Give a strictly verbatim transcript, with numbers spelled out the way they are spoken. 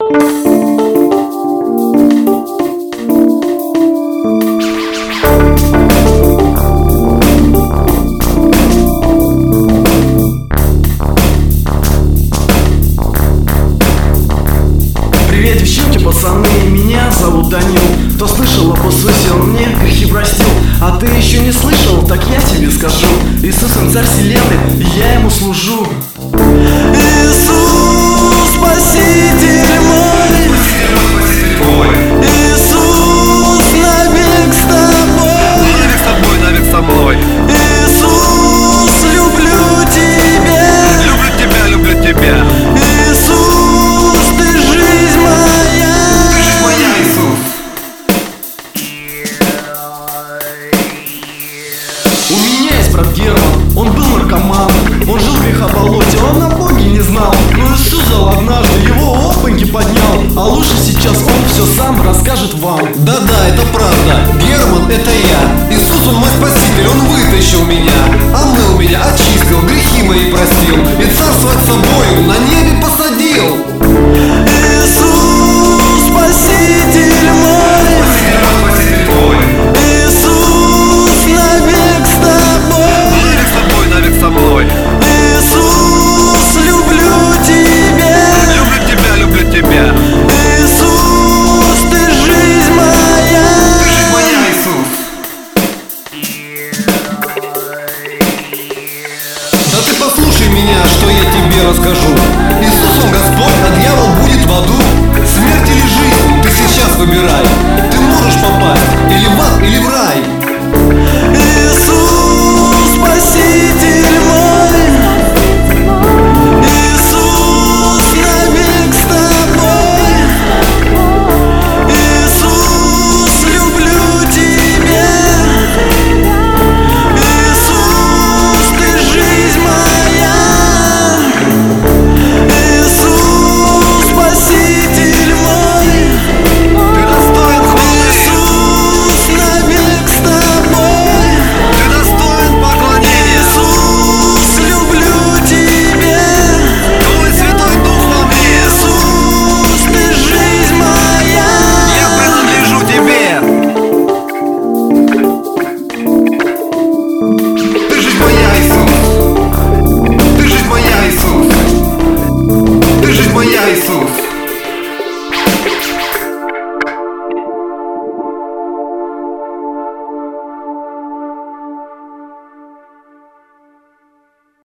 Привет, девчонки, пацаны, меня зовут Данил. Кто слышал об Иисусе, он мне грехи простил. А ты еще не слышал, так я тебе скажу: Иисус, он царь вселенной, и я ему служу. Иисус, Спаситель.